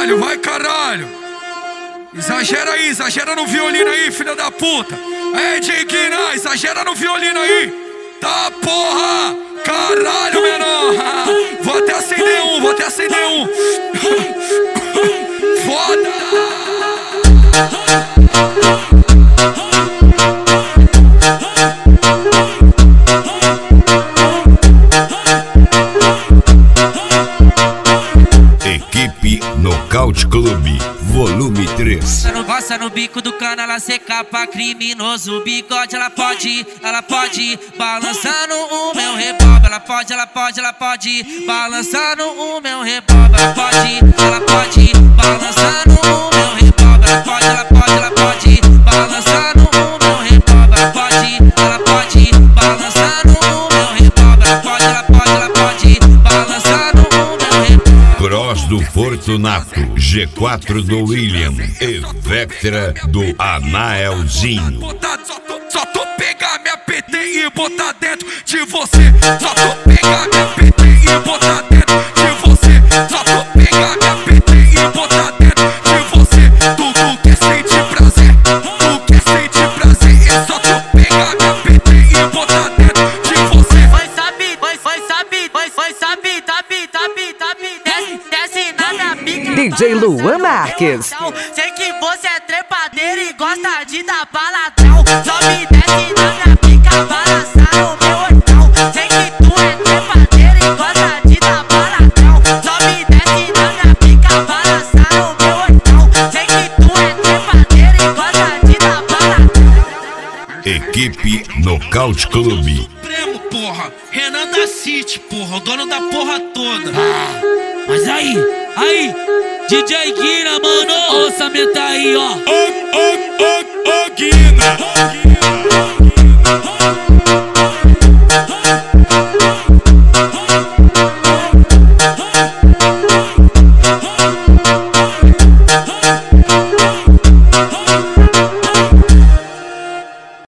caralho, vai caralho. Exagera aí, exagera no violino aí, filha da puta. É, Diguina, exagera no violino aí. Tá porra, caralho, menor. Vou até acender um, vou até acender um. Foda. Equipe Nocaute Clube, volume 3. Roça no bico do cano, ela seca pra criminoso. Bigode, ela pode balançando o meu rebobe. Ela pode balançando o meu rebobe. Ela pode balançando o meu rebobe. Ela pode balançando o meu rebobe. Ela pode balançando o meu rebobe. Ela pode balançando o meu rebobe. Cross do Fortunato, G4 do William e Vectra do Anaelzinho. Só tu pegar minha PT e botar dentro de você. Só tu pegar minha PT e botar dentro de você. Só tu pegar minha PT e botar dentro de você. Tu quer sentir prazer, é só tu pegar minha PT e botar dentro de você. Foi sabe, desce na minha pica. DJ Luan Marques. Sei que você é trepadeiro e gosta de dar baladrão. Sobe e desce na minha pica, balançar o meu oitão. Sei que tu é trepadeiro e gosta de dar baladrão. Sobe e desce na minha pica, balançar o meu oitão. Sei que tu é trepadeiro e gosta de dar baladrão. Equipe Nocaute Clube. Primo, porra, Renan da City, porra, o dono da porra toda. Mas aí, DJ Guina, mano, o orçamento aí, ó. Guina.